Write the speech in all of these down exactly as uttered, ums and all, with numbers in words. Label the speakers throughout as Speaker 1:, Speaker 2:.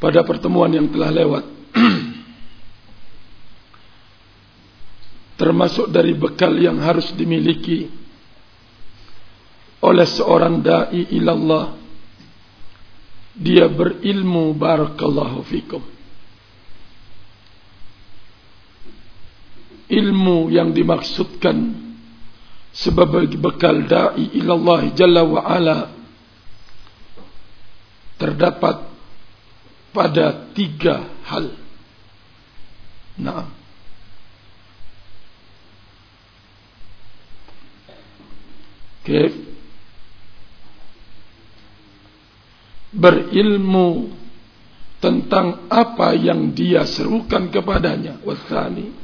Speaker 1: pada pertemuan yang telah lewat, termasuk dari bekal yang harus dimiliki oleh seorang da'i ilallah, dia berilmu. Barakallahu fikum. Ilmu yang dimaksudkan sebagai bekal da'i ilallah jalla wa ala terdapat pada tiga hal. Nah, okay. Berilmu tentang apa yang dia serukan kepadanya. Wasani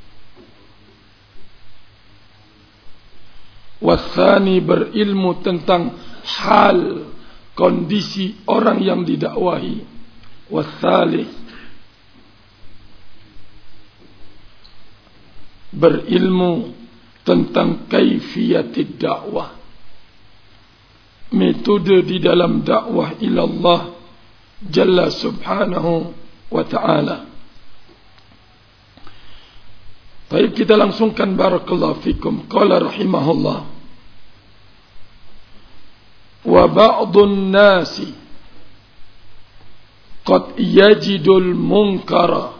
Speaker 1: Wasani berilmu tentang hal, kondisi orang yang didakwahi. Wasalih berilmu tentang kaifiyatid dakwah, metode di dalam dakwah ilallah jalla subhanahu wa ta'ala. Baik, kita langsungkan. Barakallahu fikum. Qala rahimahullah, wa ba'dun nasi qad yajidul munkara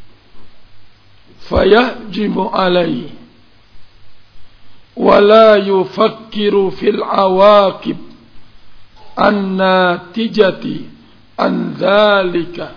Speaker 1: fayahjimu alayhi wa la yufakkiru fil awaqib an-natijati an dhalika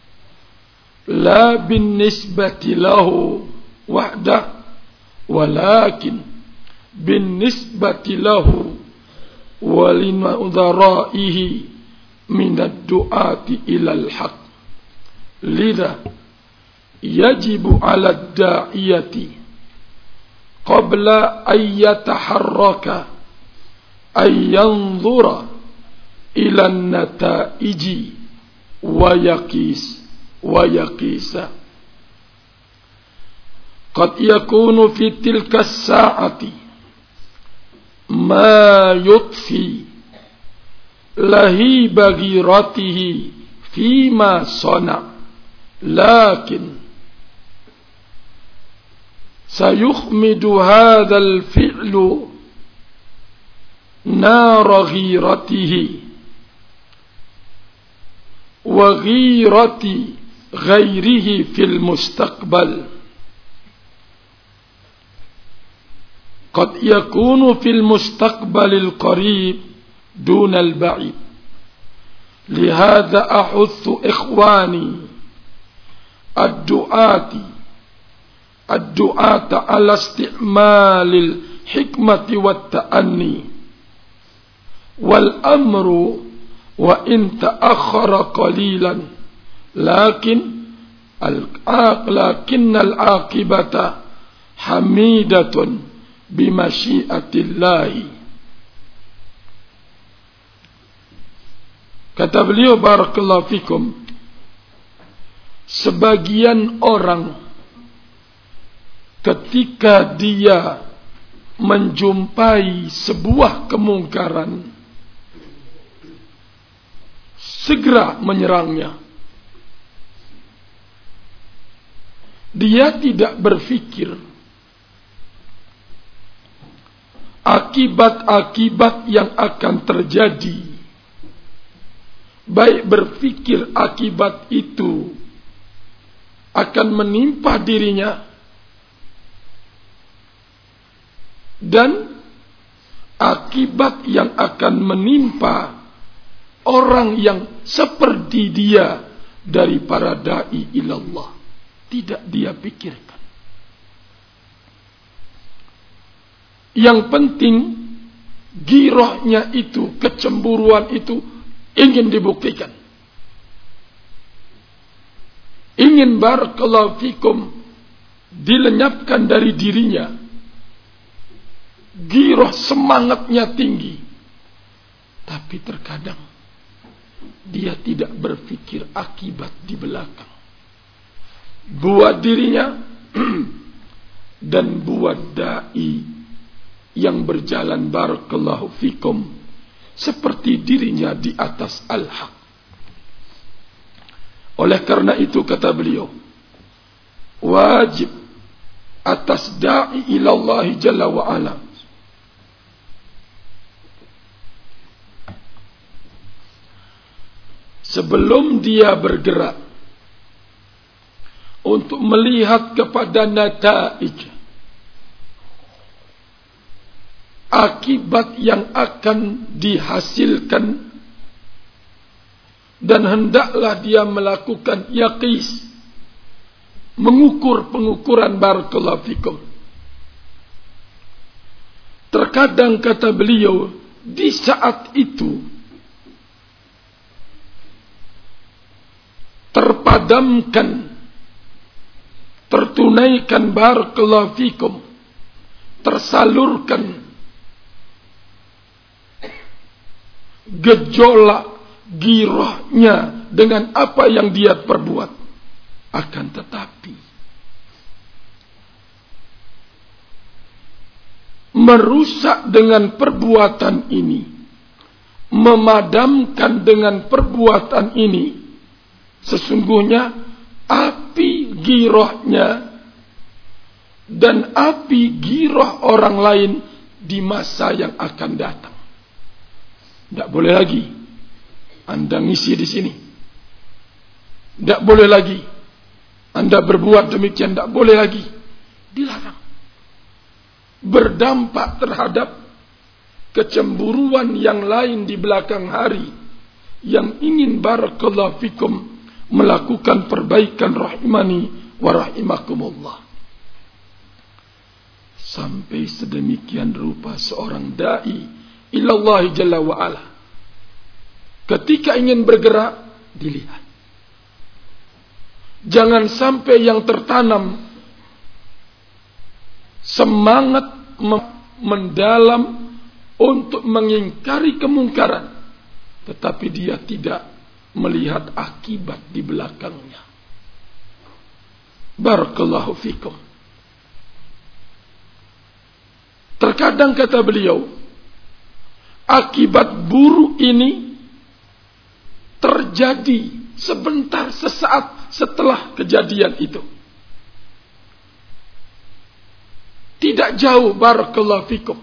Speaker 1: la bin nisbati lahu wahda walakin bin nisbati lahu walina udharaihi minad du'ati ilal haq. Lidha yajibu ala da'iyati qabla an yataharraka an yanzura ila an-nata'iji wa yaqis wa yaqisa. Qad yakunu fi tilka as-sa'ati ma yutfi lahiba ghiratihi fima sana, lakin sayukhmidu hadzal fi'lu nara ghiratihi wa ghirati ghairihi fil mustaqbal. Qad yakunu fil mustaqbalil qarib دون البعيد. لهذا أحث إخواني الدعاة الدعاة على استعمال الحكمة والتأني والأمر وإن تأخر قليلا لكن لكن العاقبة حميدة بمشيئة الله. Kata beliau, barakallahu fikum, sebagian orang ketika dia menjumpai sebuah kemungkaran, segera menyerangnya. Dia tidak berfikir akibat-akibat yang akan terjadi, baik berfikir akibat itu akan menimpa dirinya dan akibat yang akan menimpa orang yang seperti dia dari para da'i ilallah. Tidak dia pikirkan. Yang penting girohnya itu, kecemburuan itu ingin dibuktikan, ingin barakallahu fikum dilenyapkan dari dirinya. Giroh, semangatnya tinggi, tapi terkadang dia tidak berfikir akibat di belakang, buat dirinya dan buat da'i yang berjalan barakallahu fikum seperti dirinya di atas al-haq. Oleh karena itu kata beliau, wajib atas da'i ilallahi jalla wa'ala sebelum dia bergerak untuk melihat kepada nataij, akibat yang akan dihasilkan, dan hendaklah dia melakukan yaqis, mengukur pengukuran barakallahu fikum. Terkadang kata beliau, di saat itu terpadamkan, tertunaikan barakallahu fikum, tersalurkan gejolak girahnya dengan apa yang dia perbuat. Akan tetapi merusak dengan perbuatan ini, memadamkan dengan perbuatan ini, sesungguhnya api girahnya dan api girah orang lain di masa yang akan datang. Tidak boleh lagi Anda ngisi di sini. Tidak boleh lagi Anda berbuat demikian. Tidak boleh lagi. Dilarang. Berdampak terhadap kecemburuan yang lain di belakang hari, yang ingin barakallahu fikum melakukan perbaikan rahimani wa rahimakumullah. Sampai sedemikian rupa seorang da'i ilallahi jalla wa'ala, ketika ingin bergerak, dilihat. Jangan sampai yang tertanam semangat mendalam untuk mengingkari kemungkaran, tetapi dia tidak melihat akibat di belakangnya. Barakallahu fikum. Terkadang kata beliau, akibat buruk ini terjadi sebentar, sesaat setelah kejadian itu. Tidak jauh barakallahu fikum.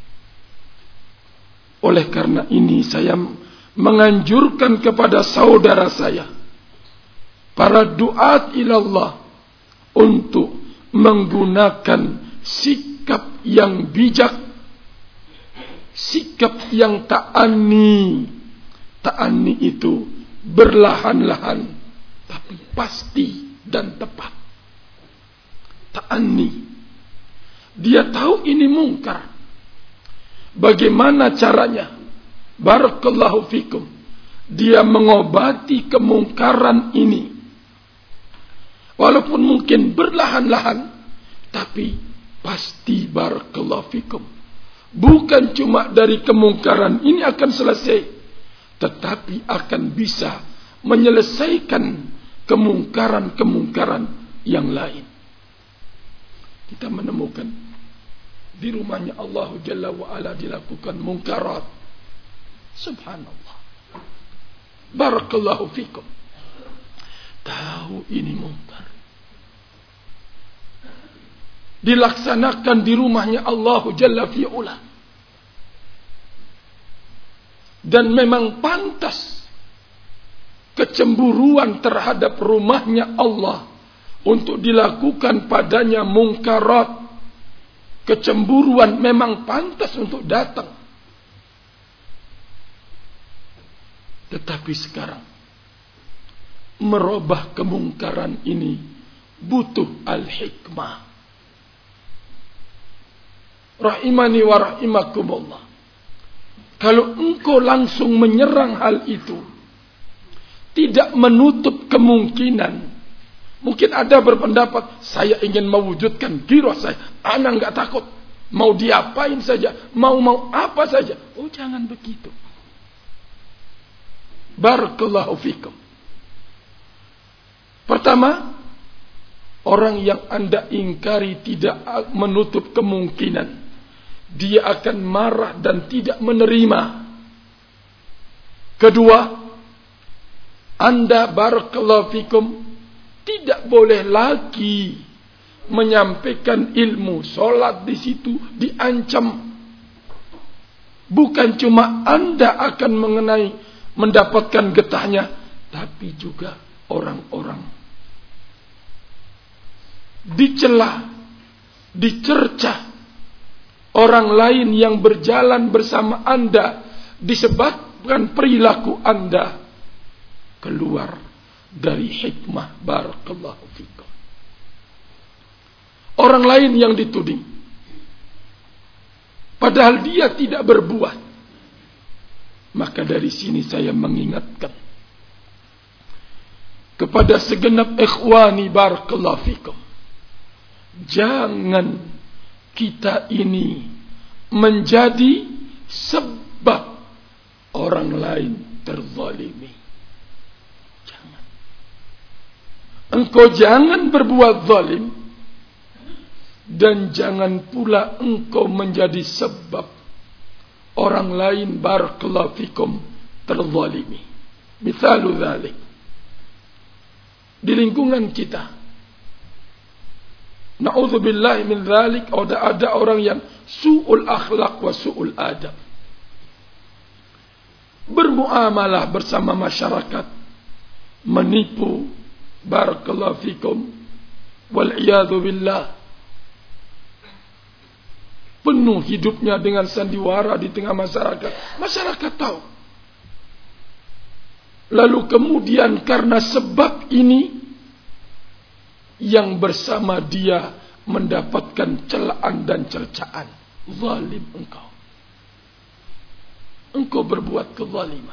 Speaker 1: Oleh karena ini saya menganjurkan kepada saudara saya, para duat ilallah, untuk menggunakan sikap yang bijak, sikap yang ta'ani. Ta'ani itu berlahan-lahan tapi pasti dan tepat. Ta'ani, dia tahu ini mungkar. Bagaimana caranya? Barakallahu fikum. Dia mengobati kemungkaran ini. Walaupun mungkin berlahan-lahan, tapi pasti barakallahu fikum. Bukan cuma dari kemungkaran ini akan selesai, tetapi akan bisa menyelesaikan kemungkaran-kemungkaran yang lain. Kita menemukan di rumahnya Allah Jalla wa'ala dilakukan mungkarat. Subhanallah. Barakallahu fikum. Tahu ini mungkar, dilaksanakan di rumahnya Allah Jalla fi'ula, dan memang pantas kecemburuan terhadap rumahnya Allah untuk dilakukan padanya mungkarat. Kecemburuan memang pantas untuk datang. Tetapi sekarang merubah kemungkaran ini butuh al-hikmah. Rahimani wa rahimakumullah. Kalau engkau langsung menyerang hal itu, tidak menutup kemungkinan. Mungkin ada berpendapat, saya ingin mewujudkan ghirah saya, anak enggak takut, mau diapain saja, mau-mau apa saja. Oh, jangan begitu. Barakallahu fikum. Pertama, orang yang Anda ingkari tidak menutup kemungkinan dia akan marah dan tidak menerima. Kedua, Anda barakallahu fikum tidak boleh lagi menyampaikan ilmu. Solat di situ diancam. Bukan cuma Anda akan mengenai mendapatkan getahnya, tapi juga orang-orang dicela, dicercah orang lain yang berjalan bersama Anda disebabkan perilaku Anda keluar dari hikmah. Barakallahu fikum. Orang lain yang dituding, padahal dia tidak berbuat. Maka dari sini saya mengingatkan kepada segenap ikhwani barakallahu fikum, jangan kita ini menjadi sebab orang lain terzalimi. Jangan. Engkau jangan berbuat zalim, dan jangan pula engkau menjadi sebab orang lain barakallahu fikum terzalimi. Misalu dzalik, di lingkungan kita, na'udzubillahi min dzalik, ada ada orang yang su'ul akhlak wa su'ul adab, bermuamalah bersama masyarakat, menipu barakallahu fikum wal iyadu billah, penuh hidupnya dengan sandiwara di tengah masyarakat. Masyarakat tahu. Lalu kemudian karena sebab ini, yang bersama dia mendapatkan celaan dan cercaan. Zalim engkau. Engkau berbuat kezaliman.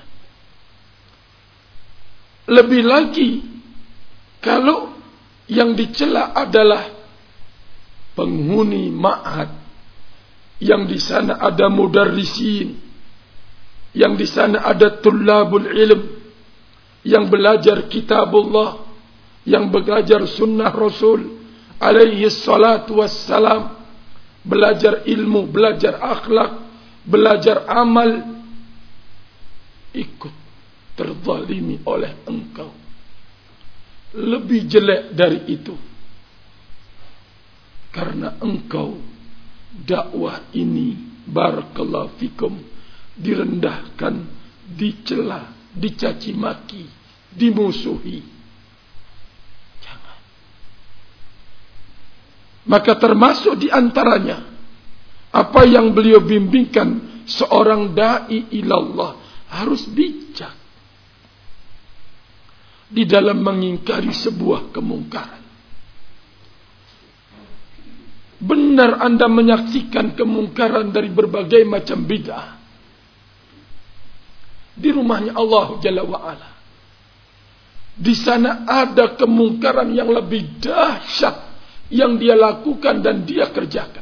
Speaker 1: Lebih lagi, kalau yang dicela adalah penghuni ma'had, yang di sana ada mudarrisin, yang di sana ada tullabul ilm, yang belajar kitabullah, yang belajar sunnah Rasul alaihi salatu wassalam, belajar ilmu, belajar akhlak, belajar amal, ikut terzalimi oleh engkau. Lebih jelek dari itu, karena engkau dakwah ini barakallahu fikum direndahkan, dicela, dicaci maki, dimusuhi. Jangan. Maka termasuk di antaranya apa yang beliau bimbingkan, seorang dai ilallah harus bijak di dalam mengingkari sebuah kemungkaran. Benar Anda menyaksikan kemungkaran dari berbagai macam bid'ah di rumahnya Allah Jalla wa'ala. Di sana ada kemungkaran yang lebih dahsyat yang dia lakukan dan dia kerjakan.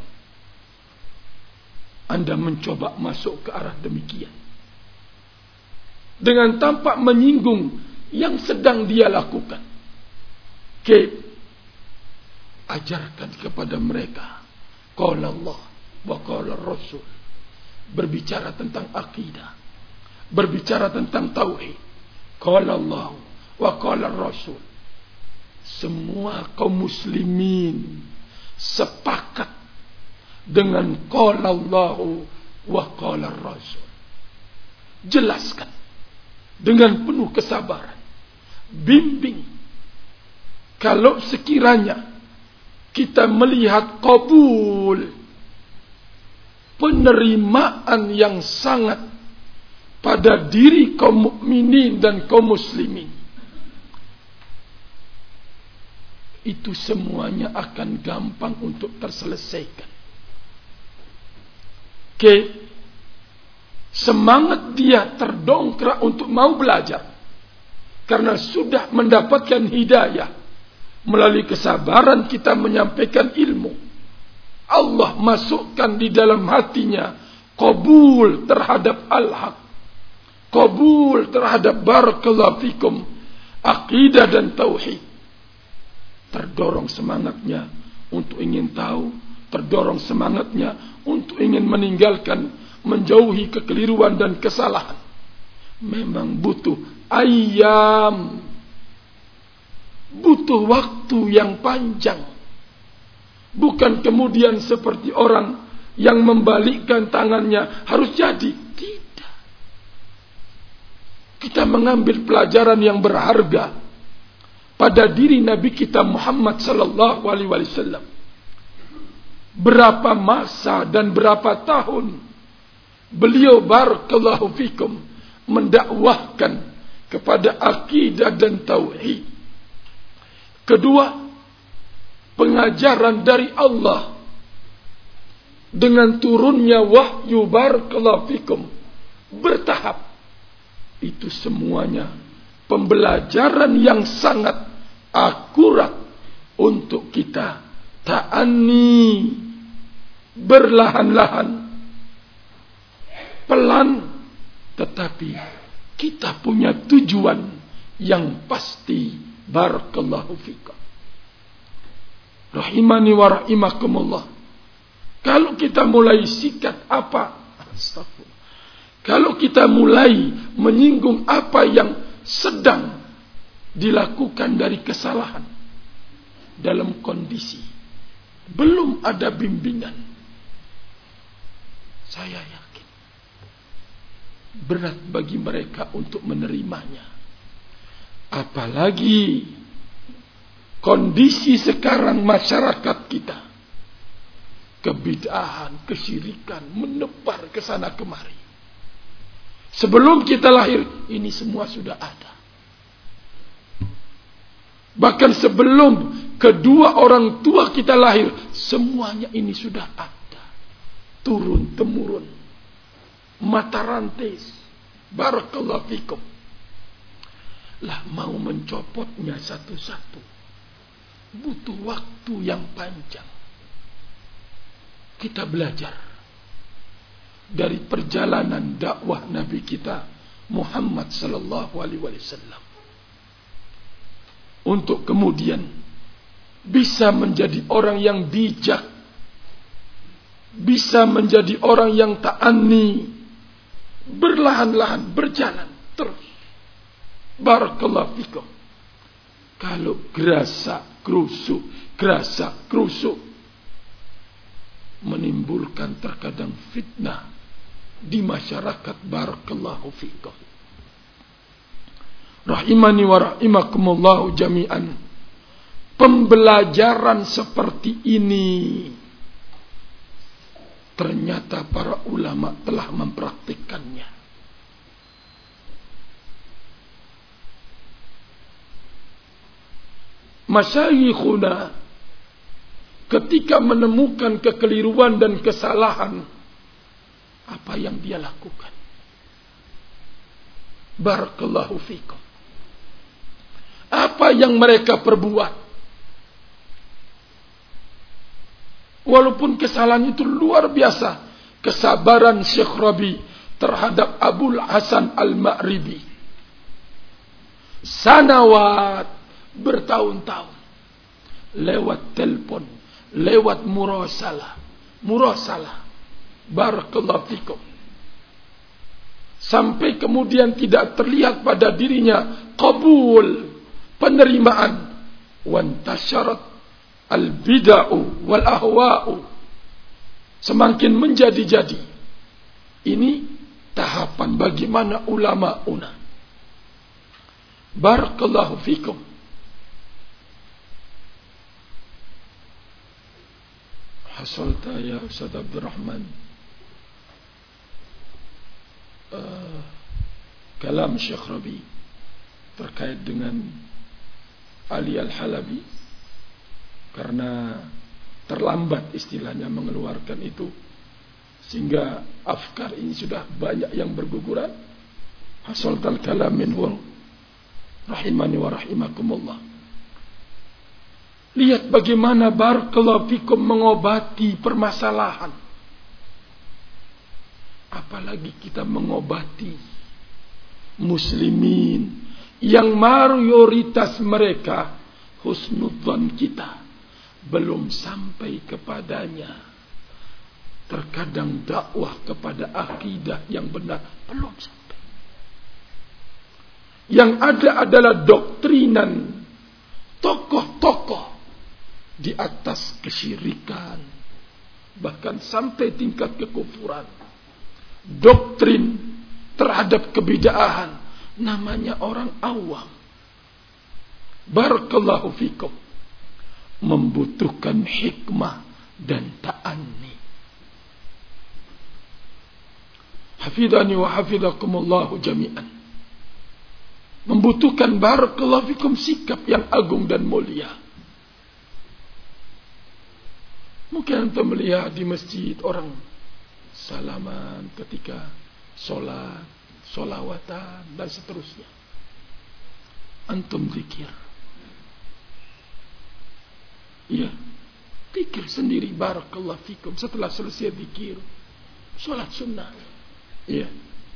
Speaker 1: Anda mencoba masuk ke arah demikian dengan tampak menyinggung yang sedang dia lakukan. Oke, ajarkan kepada mereka qala Allah wa qala Rasul, berbicara tentang akidah, berbicara tentang tauhid. Qala Allah wa qala Rasul. Semua kaum muslimin sepakat dengan qala Allah wa qala Rasul. Jelaskan dengan penuh kesabaran, bimbing. Kalau sekiranya kita melihat qabul, penerimaan yang sangat pada diri kaum mukminin dan kaum muslimin, itu semuanya akan gampang untuk terselesaikan. Oke, semangat dia terdongkrak untuk mau belajar karena sudah mendapatkan hidayah. Melalui kesabaran kita menyampaikan ilmu, Allah masukkan di dalam hatinya qabul terhadap al-haq, qabul terhadap barakallahu fikum akidah dan tauhid. Terdorong semangatnya untuk ingin tahu, terdorong semangatnya untuk ingin meninggalkan, menjauhi kekeliruan dan kesalahan. memang butuh ayam, butuh waktu yang panjang. Bukan kemudian seperti orang yang membalikkan tangannya harus jadi. Tidak. Kita mengambil pelajaran yang berharga pada diri Nabi kita Muhammad sallallahu alaihi wasallam. Berapa masa dan berapa tahun beliau barakallahu fikum mendakwahkan kepada akidah dan tauhid. Kedua, pengajaran dari Allah dengan turunnya wahyu barakallahu fikum bertahap. Itu semuanya pembelajaran yang sangat akurat untuk kita ta'anni, berlahan-lahan, pelan, tetapi kita punya tujuan yang pasti. Barakallahu fikum. Rahimani wa rahimakumullah. Kalau kita mulai sikat apa? Astagfirullah. Kalau kita mulai menyinggung apa yang sedang dilakukan dari kesalahan dalam kondisi belum ada bimbingan, saya yakin berat bagi mereka untuk menerimanya. Apalagi kondisi sekarang masyarakat kita, kebid'ahan, kesyirikan menebar ke sana kemari. Sebelum kita lahir ini semua sudah ada. Bahkan sebelum kedua orang tua kita lahir, semuanya ini sudah ada. Turun temurun, mata rantai. Barakallahu fikum. Lah mau mencopotnya satu-satu butuh waktu yang panjang. Kita belajar dari perjalanan dakwah Nabi kita Muhammad sallallahu alaihi wasallam untuk kemudian bisa menjadi orang yang bijak, bisa menjadi orang yang ta'anni, berlahan-lahan berjalan terus. Barakallahu fikum. Kalau gerasa kerusuk, gerasa kerusuk menimbulkan terkadang fitnah di masyarakat. Barakallahu fikum. Rahimani wa rahimakumullahu jami'an. Pembelajaran seperti ini ternyata para ulama telah mempraktikkannya. Masyayikhuna ketika menemukan kekeliruan dan kesalahan, apa yang dia lakukan? Barakallahu fikum. Apa yang mereka perbuat? Walaupun kesalahan itu luar biasa, kesabaran Syekh Rabi terhadap Abul Hasan Al-Ma'ribi, sanawat, bertahun-tahun, lewat telepon, lewat murasalah, murasalah, barakallahu fikum, sampai kemudian tidak terlihat pada dirinya qabul, penerimaan, wantasyarat al-bid'u wal ahwa'u, semakin menjadi-jadi. Ini tahapan bagaimana ulama-una. Barakallahu fikum. Hasalta ya Ustaz Abdurrahman uh, kalam Syekh Rabi terkait dengan Ali Al-Halabi, karena terlambat istilahnya mengeluarkan itu, sehingga afkar ini sudah banyak yang berguguran. Hasaltal kalam minhu rahimani wa rahimakumullah. Lihat bagaimana barakallahu fikum mengobati permasalahan. Apalagi kita mengobati muslimin yang mayoritas mereka husnudzan kita belum sampai kepadanya. Terkadang dakwah kepada akidah yang benar belum sampai. Yang ada adalah doktrinan tokoh-tokoh di atas kesyirikan, bahkan sampai tingkat kekufuran. Doktrin terhadap kebid'ahan, namanya orang awam. Barakallahu fikum. Membutuhkan hikmah dan ta'anni. Hafidhani wa hafidhakumullahu jami'an. Membutuhkan barakallahu fikum sikap yang agung dan mulia. Mungkin antum melihat di masjid orang salaman ketika solat, solawatan dan seterusnya. Antum zikir. Ya, zikir sendiri barakallahu fikum. Setelah selesai zikir, solat sunnah. Ya.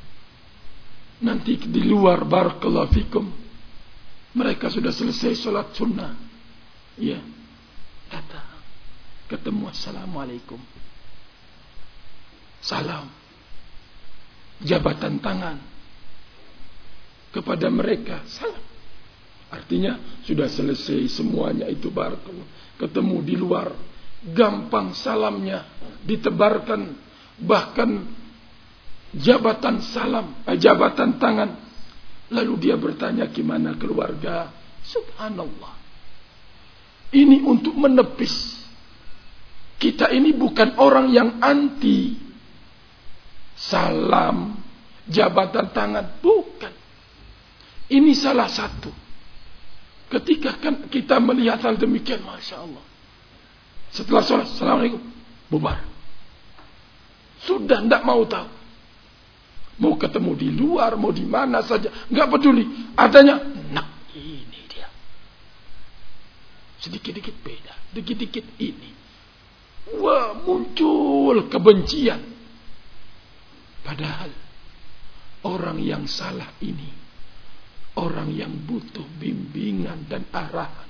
Speaker 1: Nanti di luar barakallahu fikum, mereka sudah selesai solat sunnah. Ya. Datang, ketemu, assalamualaikum. Salam. Jabatan tangan kepada mereka, salam. Artinya sudah selesai semuanya itu barakallahu. Ketemu di luar, gampang salamnya ditebarkan, bahkan jabatan salam, eh, jabatan tangan. Lalu dia bertanya, gimana keluarga? Subhanallah. Ini untuk menepis. Kita ini bukan orang yang anti salam, jabatan tangan, bukan. Ini salah satu. Ketika kan kita melihat hal demikian, Masya Allah, setelah sholat, assalamualaikum, bubar. Sudah tidak mau tahu. Mau ketemu di luar, mau di mana saja, nggak peduli. Adanya, nah ini dia. Sedikit-dikit beda, dikit-dikit ini. Wah, muncul kebencian. Padahal orang yang salah ini orang yang butuh bimbingan dan arahan.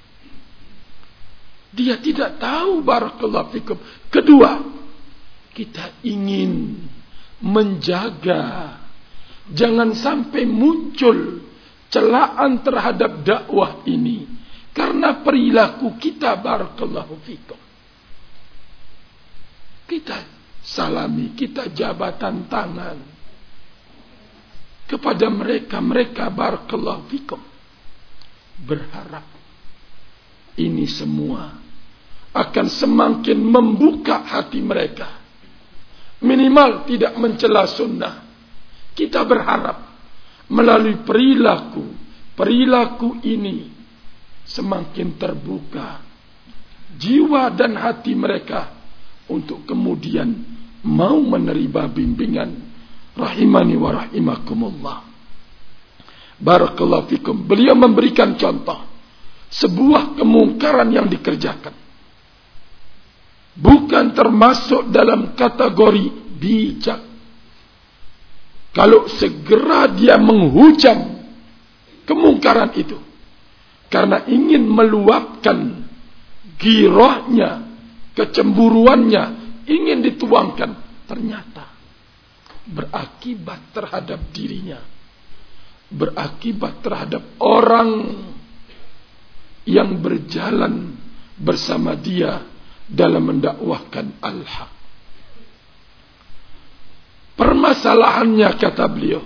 Speaker 1: Dia tidak tahu barakallahu fikum. Kedua, kita ingin menjaga jangan sampai muncul celaan terhadap dakwah ini karena perilaku kita barakallahu fikum. Kita salami, kita jabatan tangan kepada mereka-mereka barakallahu fikum, berharap ini semua akan semakin membuka hati mereka, minimal tidak mencela sunnah. Kita berharap melalui perilaku perilaku ini semakin terbuka jiwa dan hati mereka untuk kemudian mau menerima bimbingan. Rahimani wa rahimakumullah. Barakallahu fikum. Beliau memberikan contoh sebuah kemungkaran yang dikerjakan, bukan termasuk dalam kategori bijak. Kalau segera dia menghujam kemungkaran itu karena ingin meluapkan girahnya, kecemburuannya, ingin dituangkan, ternyata berakibat terhadap dirinya, berakibat terhadap orang yang berjalan bersama dia dalam mendakwahkan al-haq. Permasalahannya, kata beliau,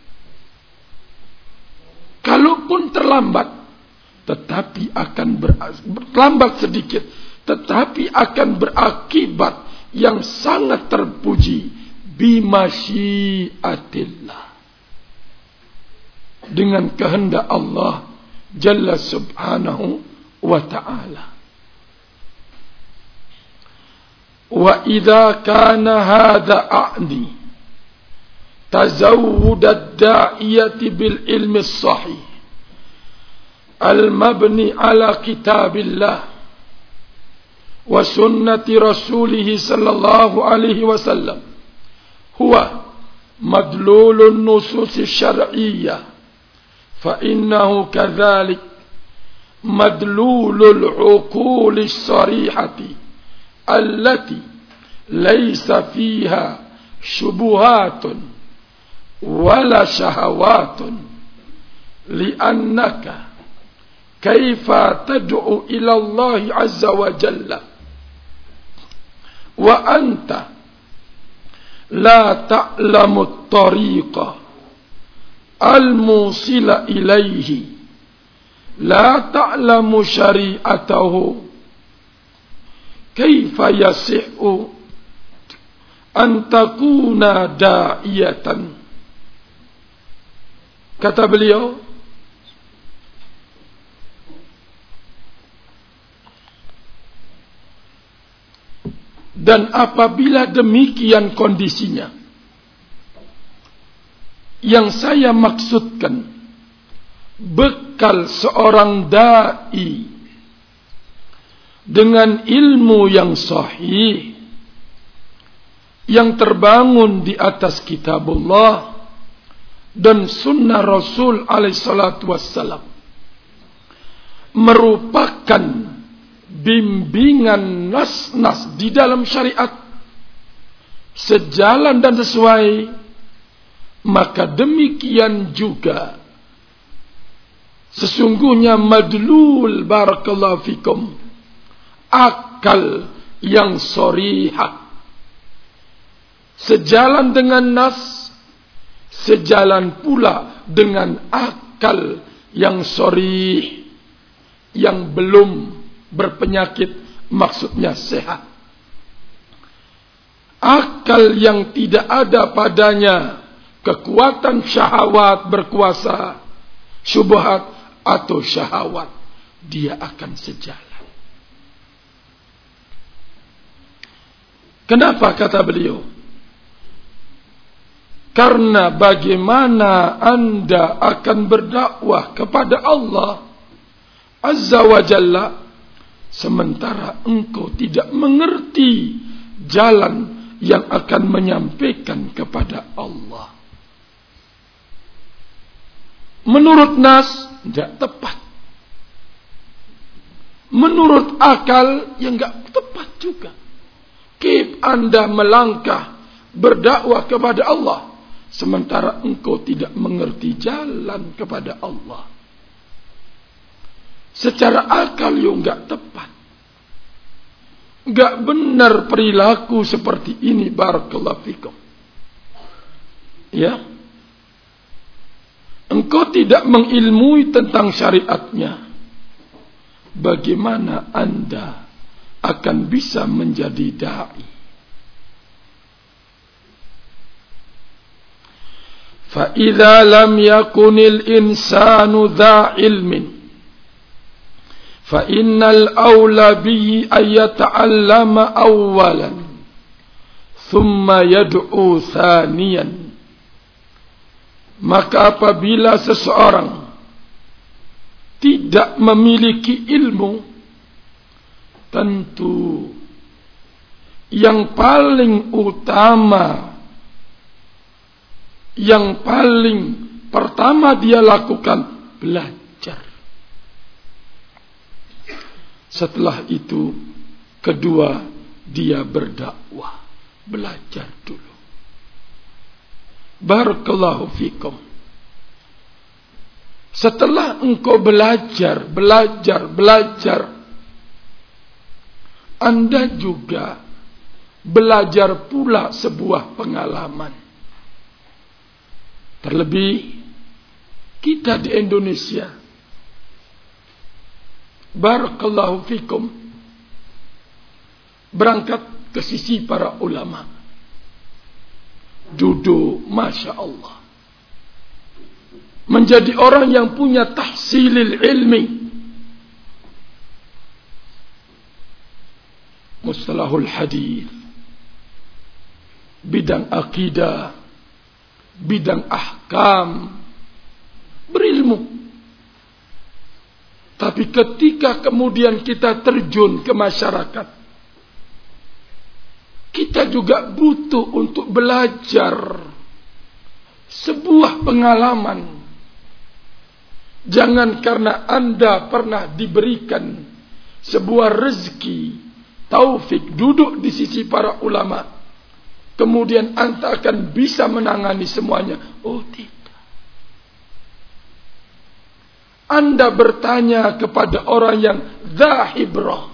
Speaker 1: kalaupun terlambat, tetapi akan berlambat sedikit, tetapi akan berakibat yang sangat terpuji. Bimasyiatillah, dengan kehendak Allah Jalla subhanahu wa ta'ala. Wa idza kana hadha a'ni tazawwud ad-da'iyati bil ilmi as-sahih al-mabni ala kitabillah wa sunnati rasulih sallallahu alaihi wasallam huwa madlulun nusus syar'iyyah fa innahu kadhalik madlulul uqul as-sarihati allati laysa fiha syubuhatun wala syahawatun li'annaka kaifa tad'u ila Allah azza wa jalla wa anta la ta'lamu at-tariqa al-musila ilayhi la ta'lamu syari'atahu kaifa yasi'u an takuna da'iyatan. Kata beliau, dan apabila demikian kondisinya, yang saya maksudkan bekal seorang da'i dengan ilmu yang sahih, yang terbangun di atas kitabullah dan sunnah Rasul alaihi salatu wassalam, merupakan bimbingan nas-nas di dalam syariat sejalan dan sesuai, maka demikian juga sesungguhnya madlul barakallahu fikum, akal yang sharihah sejalan dengan nas, sejalan pula dengan akal yang sharih, yang belum berpenyakit, maksudnya sehat. Akal yang tidak ada padanya kekuatan syahwat berkuasa, syubhat atau syahwat, dia akan sejalan. Kenapa kata beliau? Karena bagaimana anda akan berdakwah kepada Allah Azza wa Jalla sementara engkau tidak mengerti jalan yang akan menyampaikan kepada Allah? Menurut nas tidak tepat, menurut akal yang tidak tepat juga. Kif anda melangkah berdakwah kepada Allah sementara engkau tidak mengerti jalan kepada Allah? Secara akal yang enggak tepat, enggak benar perilaku seperti ini. Barakallahu fikum. Ya, engkau tidak mengilmui tentang syariatnya, bagaimana anda akan bisa menjadi da'i? فَإِذَا لَمْ يَكُنِ الْإِنسَانُ ذَا عِلْمٍ فَإِنَّ الْأَوْلَى بِهِ أَنْ يَتَعَلَّمَ أَوَّلًا ثُمَّ يَدْعُو ثَانِيًا. Maka apabila seseorang tidak memiliki ilmu, tentu yang paling utama, yang paling pertama dia lakukan belajar. Setelah itu kedua dia berdakwah, belajar dulu. Barakallahu fikum. Setelah engkau belajar, belajar, belajar, anda juga belajar pula sebuah pengalaman. Terlebih kita di Indonesia, barakallahu fikum, berangkat ke sisi para ulama, duduk masya Allah, menjadi orang yang punya tahsilil ilmi, mustalahul hadis, bidang akidah, bidang ahkam, berilmu. Tapi ketika kemudian kita terjun ke masyarakat, kita juga butuh untuk belajar sebuah pengalaman. Jangan karena anda pernah diberikan sebuah rezeki, taufik, duduk di sisi para ulama, kemudian anda akan bisa menangani semuanya. Oh tidak. Anda bertanya kepada orang yang zahibrah,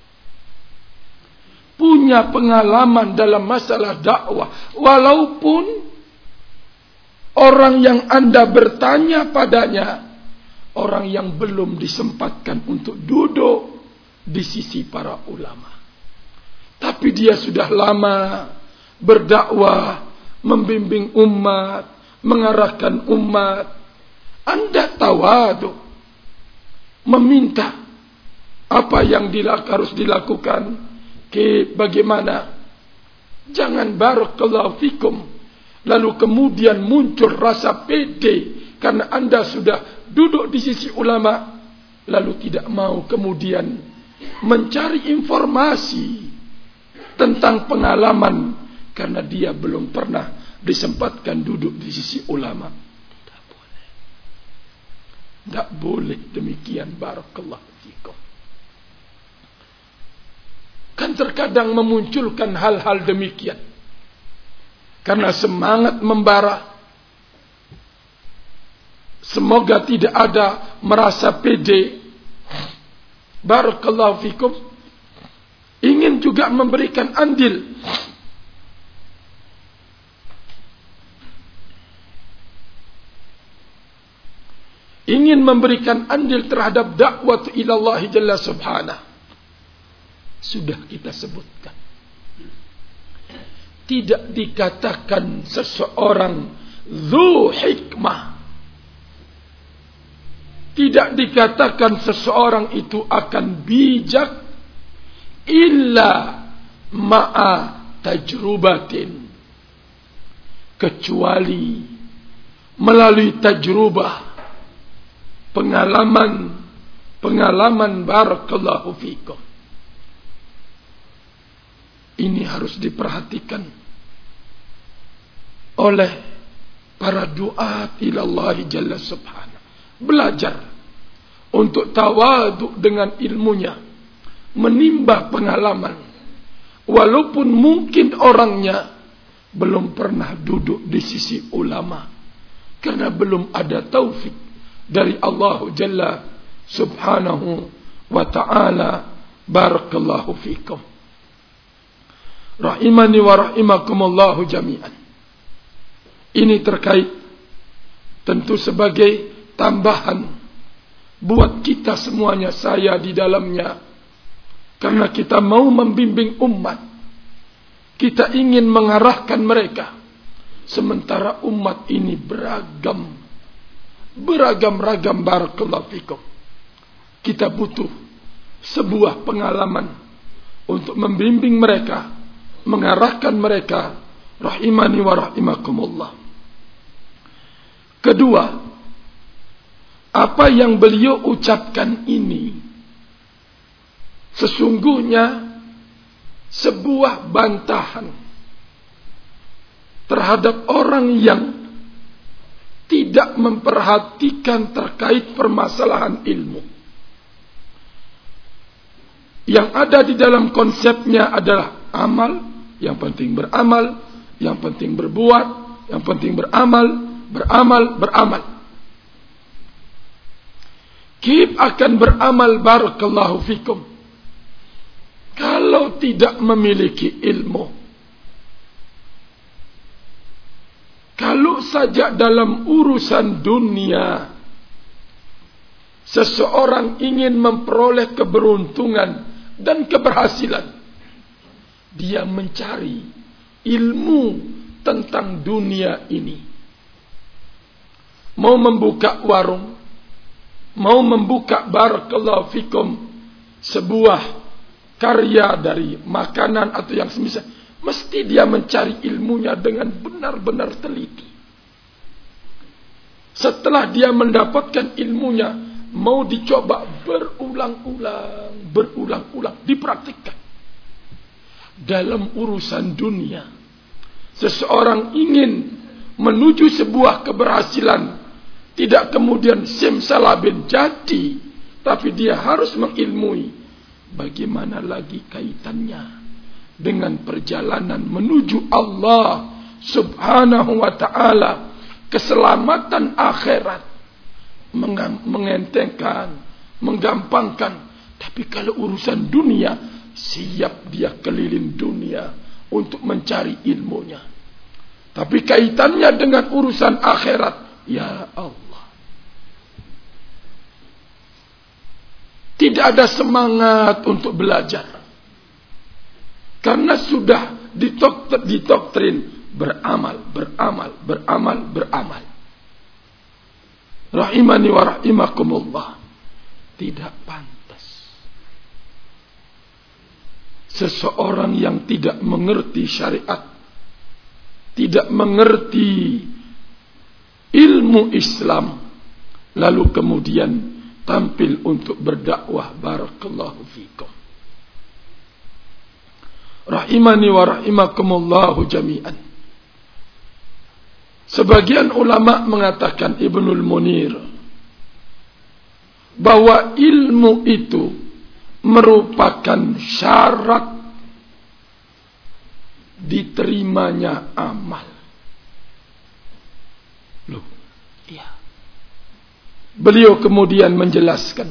Speaker 1: punya pengalaman dalam masalah dakwah, walaupun orang yang Anda bertanya padanya orang yang belum disempatkan untuk duduk di sisi para ulama, tapi dia sudah lama berdakwah, membimbing umat, mengarahkan umat. Anda tawadu, meminta apa yang harus dilakukan. Ke bagaimana? Jangan barakallahu fikum lalu kemudian muncul rasa pede karena Anda sudah duduk di sisi ulama, lalu tidak mau kemudian mencari informasi tentang pengalaman karena dia belum pernah disempatkan duduk di sisi ulama. Tidak boleh. Tidak boleh demikian, barakallahu fikum. Kan terkadang memunculkan hal-hal demikian karena semangat membara. Semoga tidak ada merasa pede, barakallahu fikum, ingin juga memberikan andil. Ingin memberikan andil terhadap dakwah ilallah jalla subhanahu. Sudah kita sebutkan, tidak dikatakan seseorang dzu hikmah, tidak dikatakan seseorang itu akan bijak illa ma'a tajrubatin, kecuali melalui tajrubah, pengalaman pengalaman barakallahu fikum. Ini harus diperhatikan oleh para duat ilallah jalla subhanahu. Belajar untuk tawadu dengan ilmunya, menimba pengalaman, walaupun mungkin orangnya belum pernah duduk di sisi ulama, karena belum ada taufik dari Allah jalla subhanahu wa ta'ala. Barakallahu fikum. Rahimani wa rahimakumullahu jami'an. Ini terkait tentu sebagai tambahan buat kita semuanya, saya di dalamnya, karena kita mau membimbing umat, kita ingin mengarahkan mereka, sementara umat ini beragam, beragam-ragam, barakallahu fikum. Kita butuh sebuah pengalaman untuk membimbing mereka, mengarahkan mereka, rahimani wa rahimakumullah. Kedua, apa yang beliau ucapkan ini sesungguhnya sebuah bantahan terhadap orang yang tidak memperhatikan terkait permasalahan ilmu. Yang ada di dalam konsepnya adalah amal. Yang penting beramal, yang penting berbuat, yang penting beramal, beramal, beramal. Kip akan beramal, barakallahu fikum, kalau tidak memiliki ilmu. Kalau saja dalam urusan dunia seseorang ingin memperoleh keberuntungan dan keberhasilan, dia mencari ilmu tentang dunia ini. Mau membuka warung, mau membuka barakallahu fikum sebuah karya dari makanan atau yang semisal, mesti dia mencari ilmunya dengan benar-benar teliti. Setelah dia mendapatkan ilmunya, mau dicoba berulang-ulang, berulang-ulang, dipraktikkan. Dalam urusan dunia, seseorang ingin menuju sebuah keberhasilan, tidak kemudian simsalabim jadi, tapi dia harus mengilmui bagaimana lagi kaitannya dengan perjalanan menuju Allah subhanahu wa ta'ala, keselamatan akhirat, mengentengkan, menggampangkan. Tapi kalau urusan dunia, siap dia keliling dunia untuk mencari ilmunya. Tapi kaitannya dengan urusan akhirat, ya Allah, tidak ada semangat untuk belajar. Karena sudah didoktrin beramal, beramal, beramal, beramal. Rahimani wa rahimakumullah. Tidak pantas seseorang yang tidak mengerti syariat, tidak mengerti ilmu Islam, lalu kemudian tampil untuk berdakwah. Barakallahu fikum. Rahimani wa rahimakumullahu jami'an. Sebagian ulama mengatakan, Ibnul Munir, bahwa ilmu itu merupakan syarat diterimanya amal. Loh, iya. Beliau kemudian menjelaskan,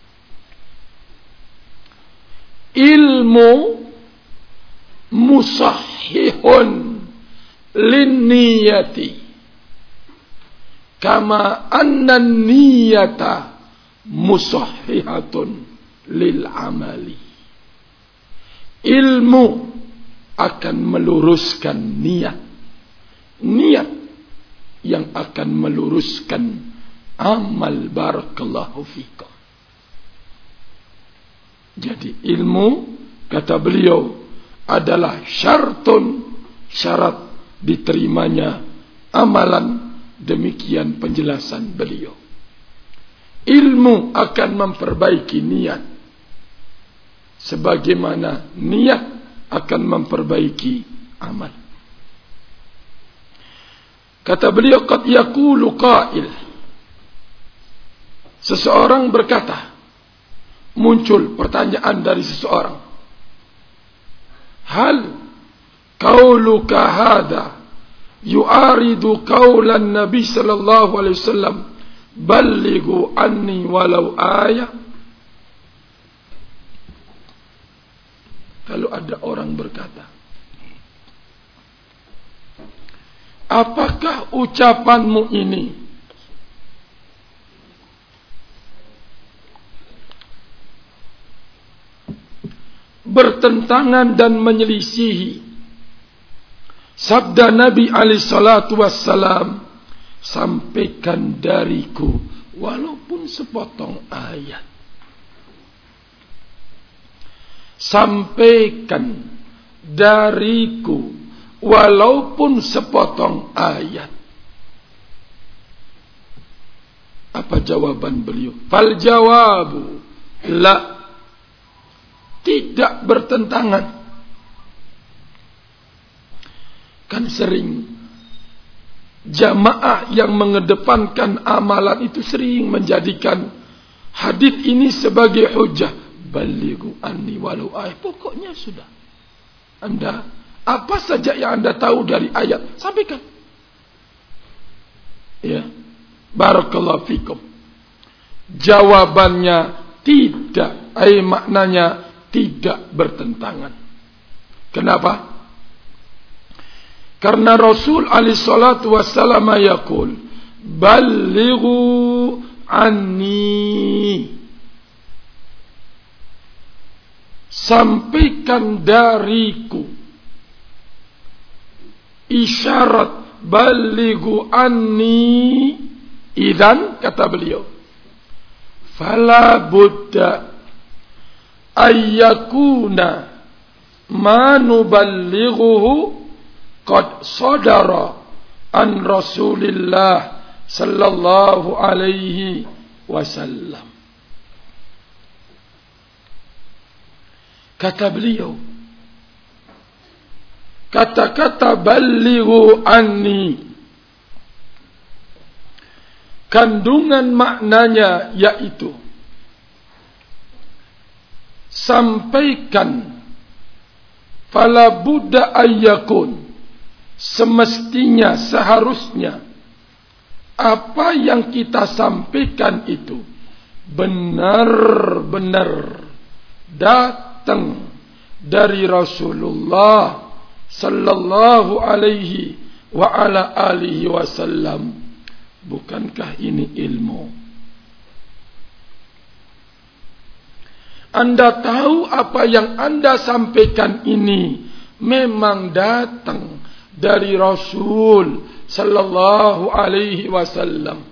Speaker 1: ilmu musahhihun linniyati kama anna niyata musahhihatun lil amali. Ilmu akan meluruskan niat, niat yang akan meluruskan amal. Barakallahu fikum. Jadi ilmu, kata beliau, adalah syartun, syarat diterimanya amalan. Demikian penjelasan beliau. Ilmu akan memperbaiki niat, sebagaimana niat akan memperbaiki amal. Kata beliau, qad yaqulu qail, seseorang berkata, muncul pertanyaan dari seseorang, hal qauluka hadha yu'aridu qaulan Nabi sallallahu alaihi wasallam ballighu anni walau ayah? Kalau ada orang berkata, apakah ucapanmu ini bertentangan dan menyelisihi sabda Nabi alaihi salatu wassalam, sampaikan dariku walaupun sepotong ayat. Sampaikan dariku walaupun sepotong ayat. Apa jawaban beliau? Fal jawabu la, tidak bertentangan. Kan sering jamaah yang mengedepankan amalan itu sering menjadikan hadis ini sebagai hujjah. Balighu anni walau ayat. Pokoknya sudah, Anda apa saja yang Anda tahu dari ayat, sampaikan. Ya, barakallahu fikum. Jawabannya tidak, ay maknanya tidak bertentangan. Kenapa? Karena Rasul alaihi salatu wassalam yaqul, balighu anni, sampaikan dariku. Isyarat balighu anni, idzan, kata beliau, fala budda ayyakuna ma nuballighuhu qad sadara an Rasulillah sallallahu alaihi wasallam. Kata beliau, kata-kata balighu anni, kandungan maknanya yaitu sampaikan, fala budda ayyakun, semestinya, seharusnya, apa yang kita sampaikan itu benar-benar datang dari Rasulullah sallallahu alaihi wa ala alihi wasallam, bukankah ini ilmu? Anda tahu apa yang Anda sampaikan ini memang datang dari Rasul sallallahu alaihi wasallam.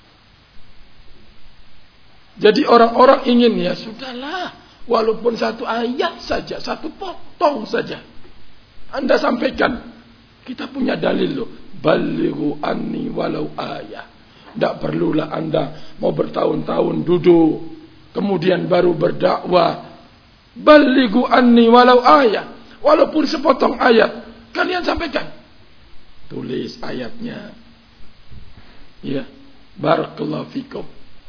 Speaker 1: Jadi orang-orang ingin, ya sudahlah, walaupun satu ayat saja, satu potong saja Anda sampaikan, kita punya dalil loh. Balighu anni walau ayat. Tidak perlulah Anda mau bertahun-tahun duduk kemudian baru berdakwah. Balighu anni walau ayat, walaupun sepotong ayat kalian sampaikan. Tulis ayatnya. Ya, barakallahu fikum.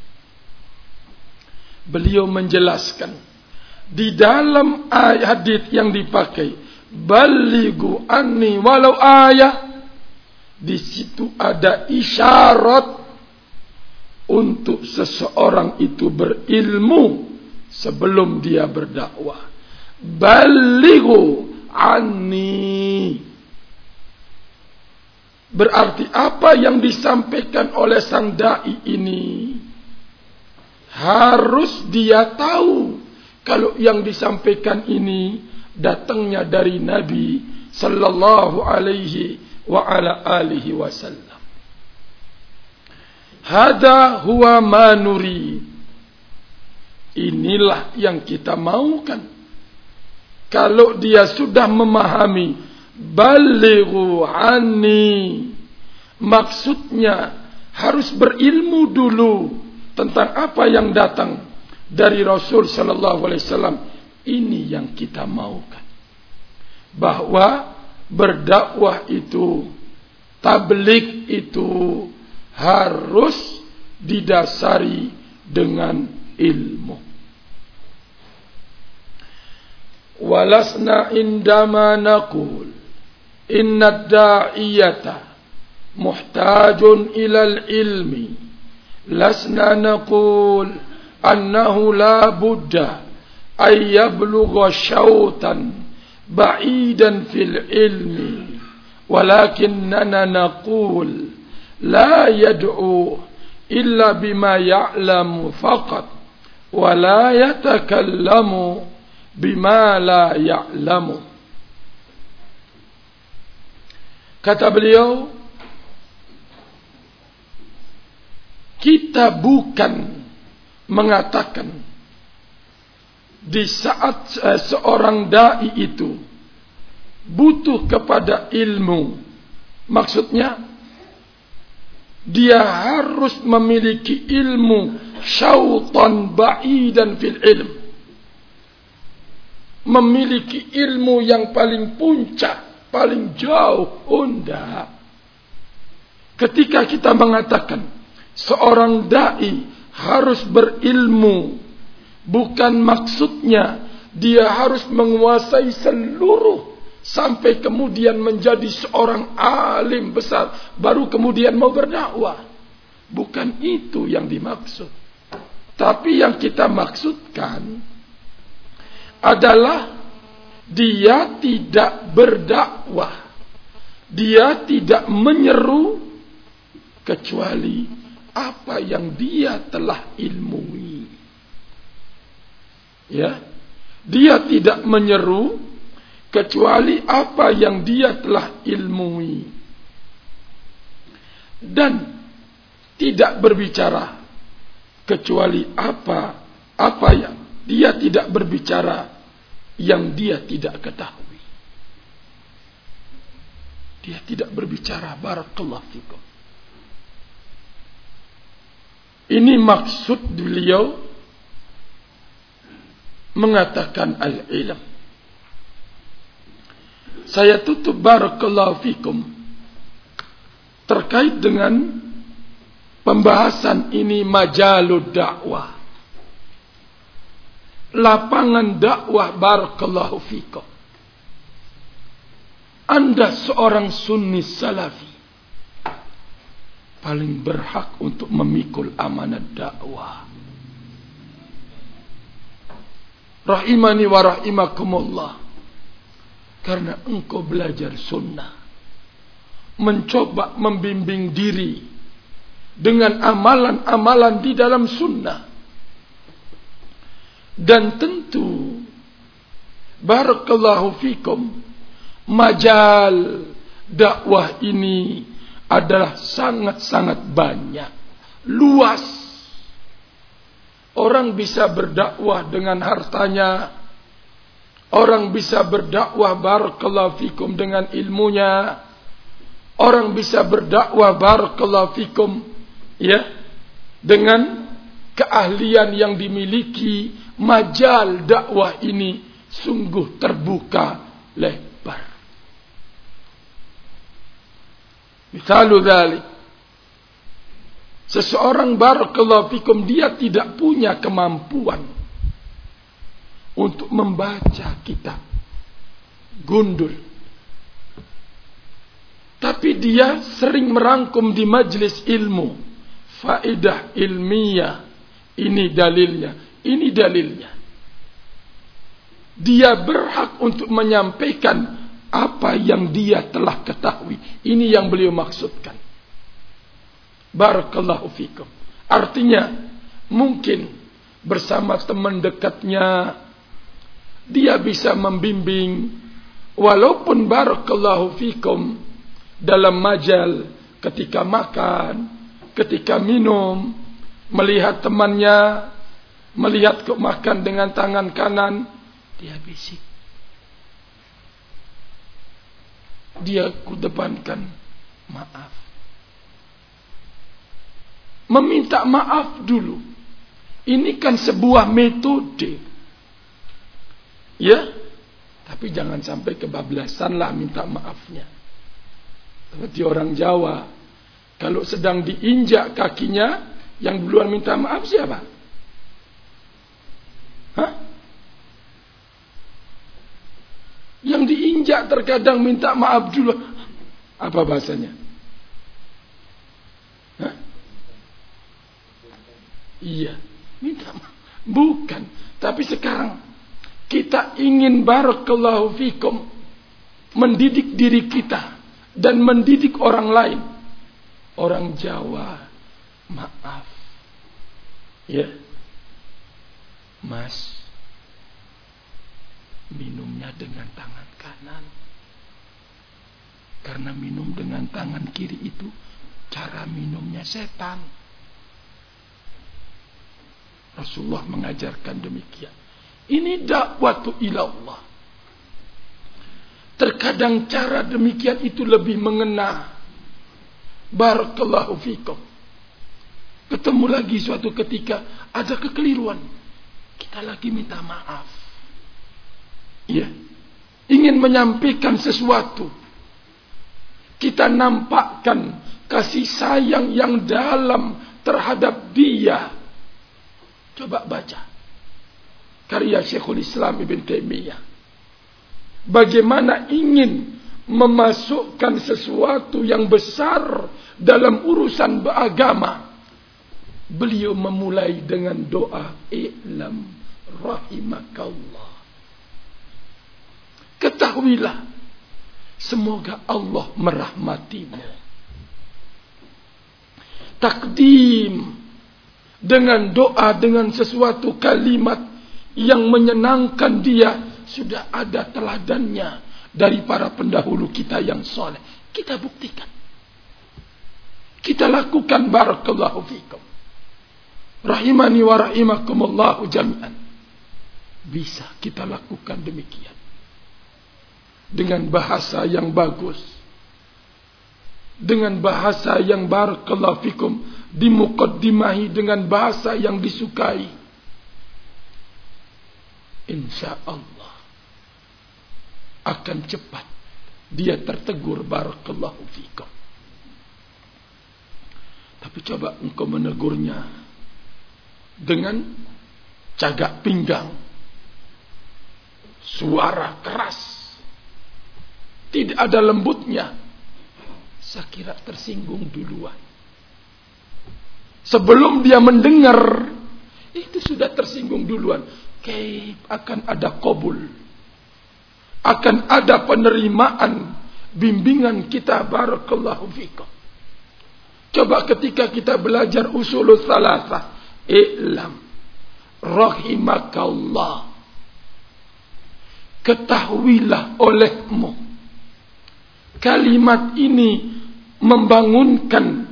Speaker 1: Beliau menjelaskan di dalam ayat hadits yang dipakai, balighu anni walau ayat, di situ ada isyarat untuk seseorang itu berilmu sebelum dia berdakwah. Balighu anni, berarti apa yang disampaikan oleh sang dai ini harus dia tahu kalau yang disampaikan ini datangnya dari Nabi sallallahu alaihi wa ala alihi wasallam. Hada huwa ma nuri. Inilah yang kita maukan. Kalau dia sudah memahami balighu anni, maksudnya harus berilmu dulu tentang apa yang datang dari Rasul sallallahu alaihi wasallam. Ini yang kita maukan. Bahwa berdakwah itu, tabligh itu harus didasari dengan ilmu. Walasna indama naqul inna da'iyata muhtajun ilal ilmi, lasna naqul annahu la budda ay yablugha shawtan ba'idan fil ilmi, walakinnana naqul la yad'u illa bima ya'lamu faqat wa la yatakallamu bima la ya'lamu. Kata beliau, kita bukan mengatakan di saat uh, seorang dai itu butuh kepada ilmu, maksudnya dia harus memiliki ilmu syautan ba'idan fil ilm, memiliki ilmu yang paling puncak, paling jauh. Unda. Ketika kita mengatakan seorang dai harus berilmu, bukan maksudnya dia harus menguasai seluruh sampai kemudian menjadi seorang alim besar baru kemudian mau berdakwah. Bukan itu yang dimaksud. Tapi yang kita maksudkan adalah dia tidak berdakwah, dia tidak menyeru kecuali apa yang dia telah ilmui. Ya, dia tidak menyeru kecuali apa yang dia telah ilmui, dan tidak berbicara kecuali apa apa yang dia tidak berbicara yang dia tidak ketahui. Dia tidak berbicara. Barakallahu fikum. Ini maksud beliau mengatakan al-ilm. Saya tutup barakallahu fikum terkait dengan pembahasan ini, majalud dakwah, lapangan dakwah. Barakallahu fikum. Anda seorang sunni salafi, paling berhak untuk memikul amanat dakwah. Rahimani wa rahimakumullah. Karena engkau belajar sunnah, mencoba membimbing diri dengan amalan-amalan di dalam sunnah. Dan tentu barakallahu fikum, majal dakwah ini adalah sangat-sangat banyak, luas. Orang bisa berdakwah dengan hartanya, orang bisa berdakwah barakallahu fikum dengan ilmunya, orang bisa berdakwah barakallahu fikum ya dengan keahlian yang dimiliki. Majal dakwah ini sungguh terbuka lebar. Misalu dzalik, seseorang barakallahu fikum dia tidak punya kemampuan untuk membaca kitab gundul, tapi dia sering merangkum di majelis ilmu faedah ilmiah. Ini dalilnya, ini dalilnya. Dia berhak untuk menyampaikan apa yang dia telah ketahui. Ini yang beliau maksudkan. Barakallahu fikum. Artinya mungkin bersama teman dekatnya dia bisa membimbing, walaupun barakallahu fikum dalam majal, ketika makan, ketika minum, melihat temannya melihat kok makan dengan tangan kanan, dia bisik, dia kudepankan maaf, meminta maaf dulu. Ini kan sebuah metode, ya, tapi jangan sampai kebablasan lah minta maafnya. Seperti orang Jawa, kalau sedang diinjak kakinya, yang duluan minta maaf siapa? Hah? Yang diinjak terkadang minta maaf dulu. Apa bahasanya? Hah? Iya, minta maaf. Bukan. Tapi sekarang kita ingin barakallahu fikum mendidik diri kita dan mendidik orang lain. Orang Jawa, maaf, ya, Mas, minumnya dengan tangan kanan, karena minum dengan tangan kiri itu cara minumnya setan. Rasulullah mengajarkan demikian. Ini dakwatu ilallah. Terkadang cara demikian itu lebih mengena. Barakallahu fikum. Ketemu lagi suatu ketika ada kekeliruan, kita lagi minta maaf, ya, ingin menyampaikan sesuatu, kita nampakkan kasih sayang yang dalam terhadap dia. Coba baca karya Syekhul Islam Ibn Taimiyah, bagaimana ingin memasukkan sesuatu yang besar dalam urusan beragama. Beliau memulai dengan doa, i'lam rahimakallah. Ketahuilah, semoga Allah merahmatimu. Takdim dengan doa, dengan sesuatu kalimat yang menyenangkan dia, sudah ada teladannya dari para pendahulu kita yang soleh. Kita buktikan, kita lakukan. Barakallahu fikum, rahimani wa rahimakumullahu jami'an. Bisa kita lakukan demikian dengan bahasa yang bagus, dengan bahasa yang barakallahu fikum dimuqaddimahi dengan bahasa yang disukai. Insya Allah akan cepat dia tertegur. Barakallahu fikum. Tapi coba engkau menegurnya dengan cagak pinggang, suara keras, tidak ada lembutnya, saya kira tersinggung duluan. Sebelum dia mendengar, itu sudah tersinggung duluan. Kayak akan ada qabul, akan ada penerimaan bimbingan kita. Barakallahu fikum. Coba ketika kita belajar usulul salasah, i'lam rahimakallah, ketahuilah olehmu, kalimat ini membangunkan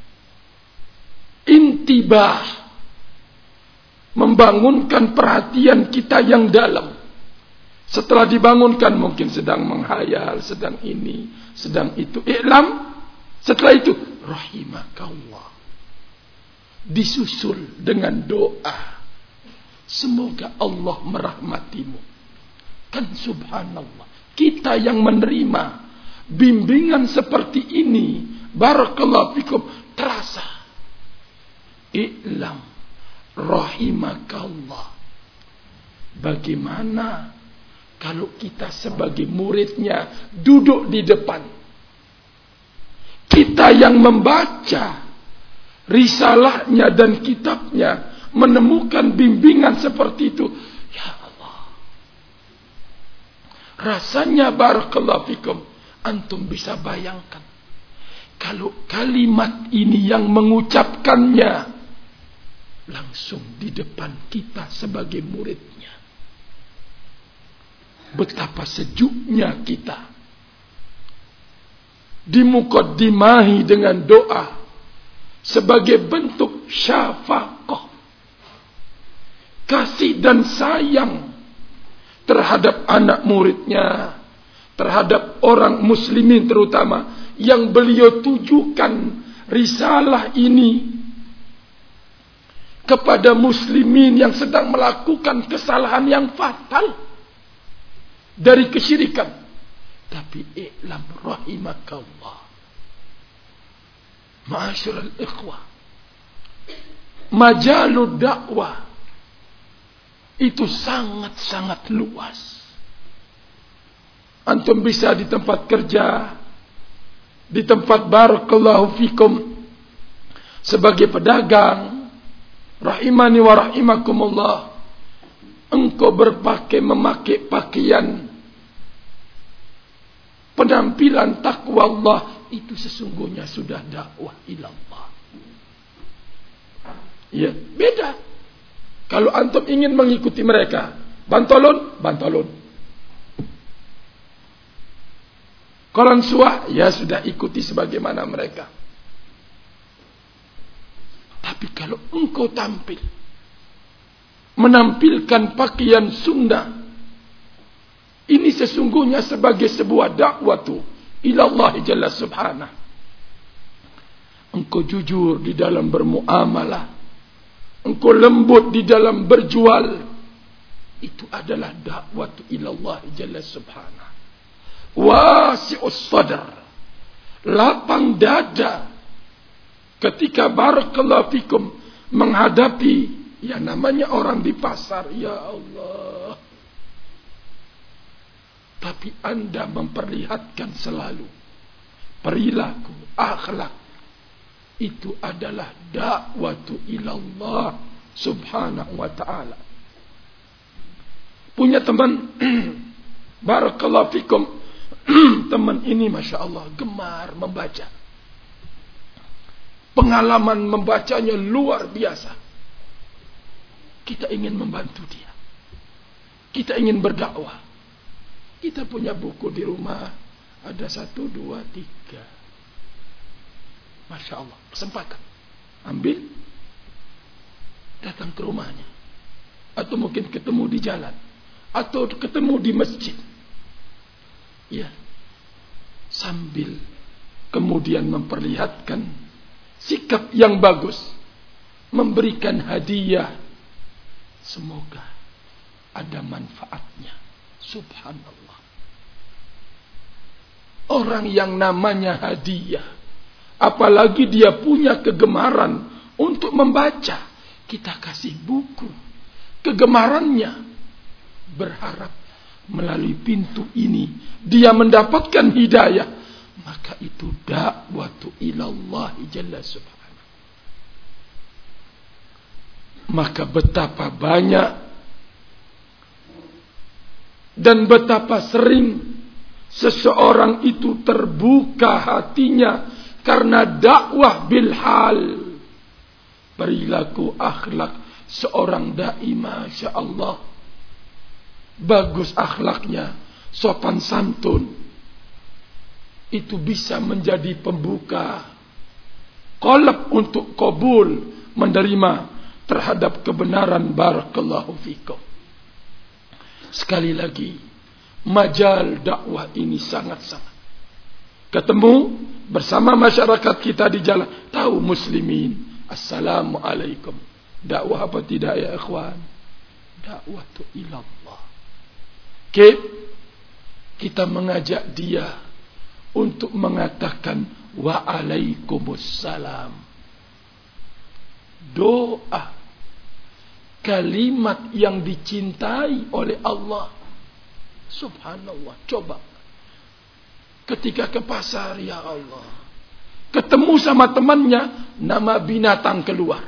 Speaker 1: intibah, membangunkan perhatian kita yang dalam. Setelah dibangunkan mungkin sedang menghayal, sedang ini, sedang itu. I'lam, setelah itu rahimakallah, disusul dengan doa, semoga Allah merahmatimu. Kan subhanallah, kita yang menerima bimbingan seperti ini, barakallahu fikum, terasa. I'lam rahimakallah. Bagaimana kalau kita sebagai muridnya duduk di depan, kita yang membaca risalahnya dan kitabnya menemukan bimbingan seperti itu, ya Allah, rasanya barakallahu fikum, antum bisa bayangkan kalau kalimat ini yang mengucapkannya langsung di depan kita sebagai muridnya, betapa sejuknya kita. Dimuqaddimahi dengan doa sebagai bentuk syafaqah, kasih dan sayang terhadap anak muridnya, terhadap orang muslimin terutama, yang beliau tujukan risalah ini kepada muslimin yang sedang melakukan kesalahan yang fatal dari kesyirikan. Tapi i'lam rahimakallah, ma'asyiral ikhwah, majalud dakwah itu sangat-sangat luas. Antum bisa di tempat kerja, di tempat barakallahu fikum sebagai pedagang, rahimani wa rahimakumullah, engkau berpakaian memakai pakaian penampilan takwa Allah, itu sesungguhnya sudah dakwah ilallah. Ya, beda. Kalau antum ingin mengikuti mereka, bantalon, bantalon. Koran suah, ya sudah ikuti sebagaimana mereka. Tapi kalau engkau tampil menampilkan pakaian sunnah, ini sesungguhnya sebagai sebuah dakwatu ilallah jalla subhanahu. Engkau jujur di dalam bermuamalah, engkau lembut di dalam berjual, itu adalah dakwatu ilallah jalla subhanahu. Wasi'us sadar, lapang dada ketika barakallahu fikum menghadapi ya namanya orang di pasar, ya Allah. Tapi anda memperlihatkan selalu perilaku, akhlak, itu adalah dakwatu ilallah subhanahu wa ta'ala. Punya teman barakallahu fikum, teman ini masya Allah gemar membaca, pengalaman membacanya luar biasa. Kita ingin membantu dia, kita ingin berdakwah. Kita punya buku di rumah, ada satu, dua, tiga. Masya Allah, kesempatan. Ambil, datang ke rumahnya. Atau mungkin ketemu di jalan, atau ketemu di masjid. Ya, sambil kemudian memperlihatkan sikap yang bagus, memberikan hadiah. Semoga ada manfaatnya. Subhanallah. Orang yang namanya hadiah, apalagi dia punya kegemaran untuk membaca, kita kasih buku kegemarannya, berharap melalui pintu ini dia mendapatkan hidayah, maka itu dakwatu ilallah jalla subhanahu. maka betapa banyak dan betapa sering seseorang itu terbuka hatinya karena dakwah bil hal, perilaku akhlak seorang dai, masya Allah, bagus akhlaknya, sopan santun, itu bisa menjadi pembuka qalb untuk qabul, menerima terhadap kebenaran. Barakallahu fikum. Sekali lagi, majal dakwah ini sangat-sangat. Ketemu bersama masyarakat kita di jalan, tahu muslimin, assalamualaikum. Dakwah apa tidak ya ikhwan? Dakwah tu ilallah. Okay? Kita mengajak dia untuk mengatakan waalaikumsalam. Doa, kalimat yang dicintai oleh Allah. Subhanallah. Coba ketika ke pasar, ya Allah, ketemu sama temannya, nama binatang keluar,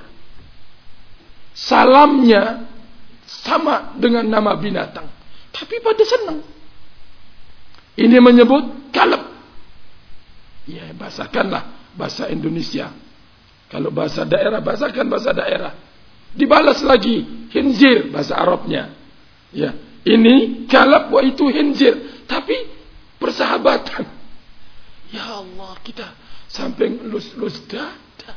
Speaker 1: salamnya sama dengan nama binatang, tapi pada senang. Ini menyebut kalb. Ya, bahasakanlah bahasa Indonesia. Kalau bahasa daerah, bahasakan bahasa daerah. Dibalas lagi khinzir, bahasa Arabnya. Ya, ini kalb, wa itu khinzir, tapi persahabatan. Ya Allah, kita sampai lus-lus dada.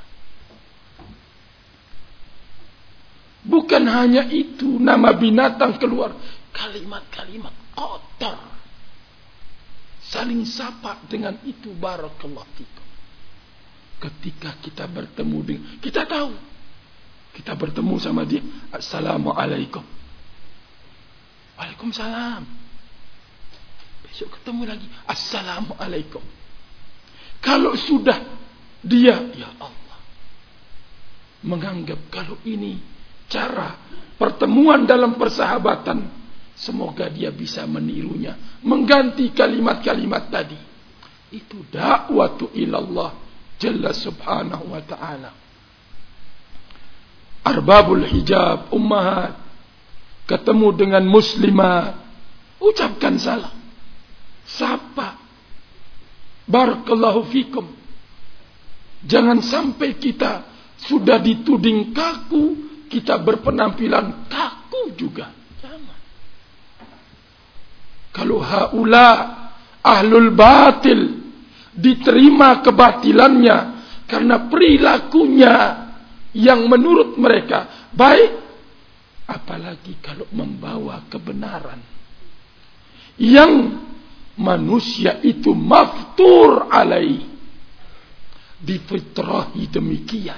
Speaker 1: Bukan hanya itu, nama binatang keluar, kalimat-kalimat kotor. Saling sapa dengan itu. Barakallahu fikum. Ketika kita bertemu dengan, kita tahu, kita bertemu sama dia, assalamualaikum, waalaikumsalam, besok ketemu lagi, assalamualaikum. Kalau sudah dia, ya Allah, menganggap kalau ini cara pertemuan dalam persahabatan, semoga dia bisa menirunya, mengganti kalimat-kalimat tadi. Itu da'watu ilallah jalla subhanahu wa ta'ala. Arbabul hijab, ummahat, ketemu dengan muslimat, ucapkan salam, sapa, barakallahu fikum. Jangan sampai kita sudah dituding kaku, kita berpenampilan kaku juga. Kalau haula ahlul batil, diterima kebatilannya karena perilakunya yang menurut mereka baik, apalagi kalau membawa kebenaran yang manusia itu maftur alai, difitrahi demikian.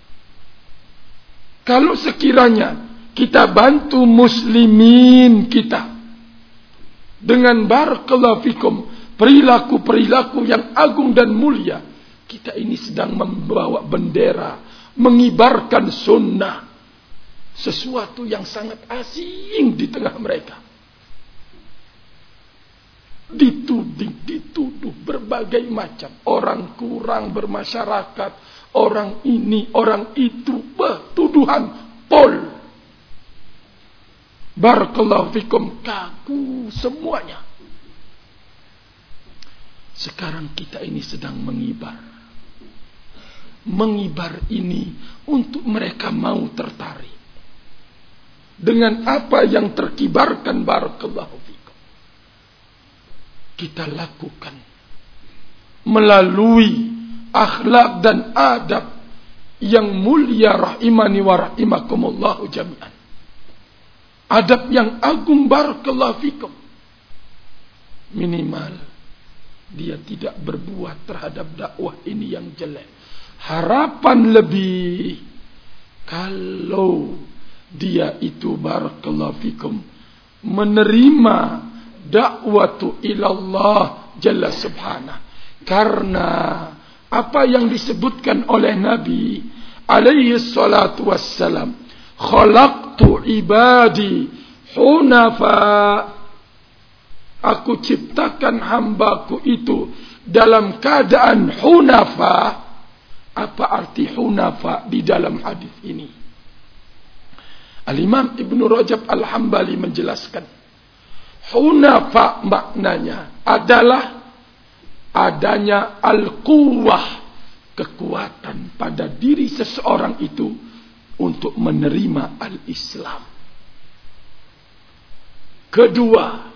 Speaker 1: Kalau sekiranya kita bantu muslimin kita dengan barakallahu fikum perilaku-perilaku yang agung dan mulia, kita ini sedang membawa bendera, mengibarkan sunnah, sesuatu yang sangat asing di tengah mereka. Dituding, dituduh berbagai macam, orang kurang bermasyarakat, orang ini, orang itu, tuduhan pol. Barakallahu fikum, kaku semuanya. Sekarang kita ini sedang mengibar. Mengibar ini untuk mereka mau tertarik dengan apa yang terkibarkan. Barakallahu fikum, kita lakukan melalui akhlak dan adab yang mulia, rahimani wa rahimakumullahu jami'an. Adab yang agung, barakallahu fikum. Minimal dia tidak berbuat terhadap dakwah ini yang jelek. Harapan lebih kalau dia itu, barakallahu fikum, menerima dakwatu ilallah jalla subhanahu. Karena apa yang disebutkan oleh Nabi alaihi salatu wassalam, khalaqtu ibadi hunafa, aku ciptakan hambaku itu dalam keadaan hunafa. Apa arti hunafa di dalam hadis ini? Al-Imam Ibnu Rajab Al-Hambali menjelaskan, hunafa maknanya adalah adanya al-quwwah, kekuatan pada diri seseorang itu untuk menerima al-Islam. Kedua,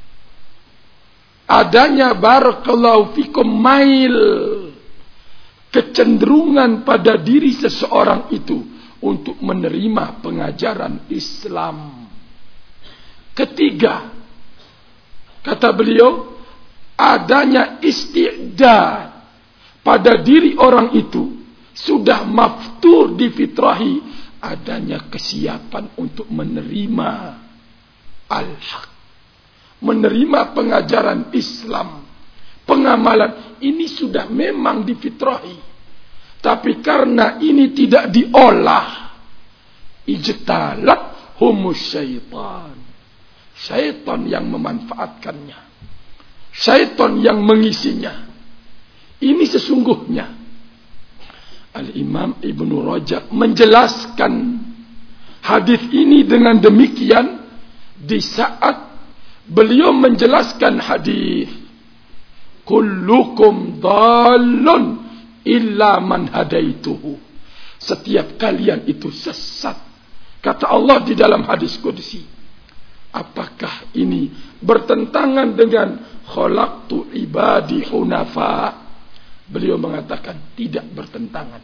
Speaker 1: adanya barakallahu fikum mail, kecenderungan pada diri seseorang itu untuk menerima pengajaran Islam. Ketiga, kata beliau, adanya isti'dad pada diri orang itu, sudah maftur difitrahi, adanya kesiapan untuk menerima al-haq, menerima pengajaran Islam, pengamalan ini sudah memang difitrahi. Tapi karena ini tidak diolah, ijtalat humus syaitan, syaitan yang memanfaatkannya, syaitan yang mengisinya. Ini sesungguhnya Al-Imam Ibnu Rajab menjelaskan hadis ini dengan demikian di saat beliau menjelaskan hadis kullukum dhalun illa man hadaituhu. Setiap kalian itu sesat, kata Allah di dalam hadis qudsi. Apakah ini bertentangan dengan khalaqtu ibadi hunafa? Beliau mengatakan tidak bertentangan.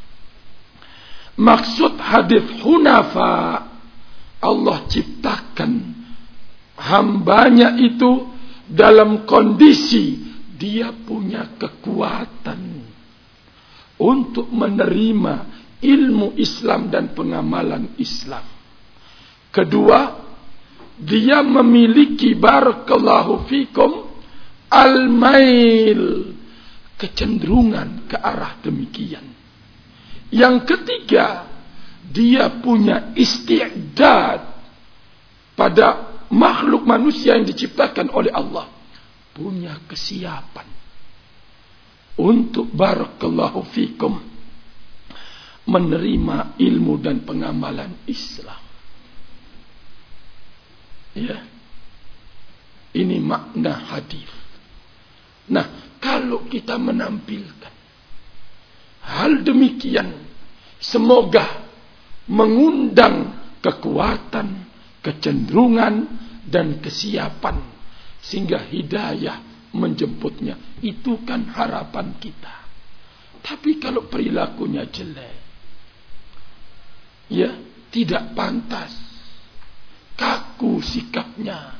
Speaker 1: Maksud hadis hunafa, Allah ciptakan hambanya itu dalam kondisi dia punya kekuatan untuk menerima ilmu Islam dan pengamalan Islam. Kedua, dia memiliki barakallahu fikum al-mail, kecenderungan ke arah demikian. Yang ketiga, dia punya isti'dad pada makhluk manusia yang diciptakan oleh Allah, punya kesiapan untuk barakallahu fikum menerima ilmu dan pengamalan Islam. Ya, ini makna hadis. Nah, kalau kita menampilkan hal demikian, semoga mengundang kekuatan, kecenderungan, dan kesiapan, sehingga hidayah menjemputnya. Itu kan harapan kita. Tapi kalau perilakunya jelek, ya, tidak pantas, kaku sikapnya,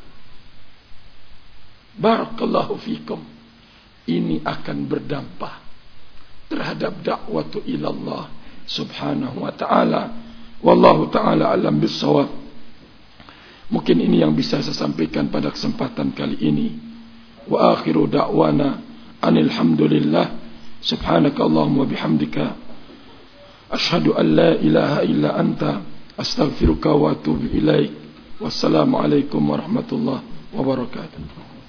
Speaker 1: barakallahu fikum, ini akan berdampak terhadap dakwatu ilallah subhanahu wa ta'ala. Wallahu ta'ala alam bissawab. Mungkin ini yang bisa saya sampaikan pada kesempatan kali ini. Wa akhiru da'wana anil hamdulillah subhanakallahumma bihamdika asyhadu an la ilaha illa anta astaghfiruka wa atubu ilaik. Wassalamualaikum warahmatullahi wabarakatuh.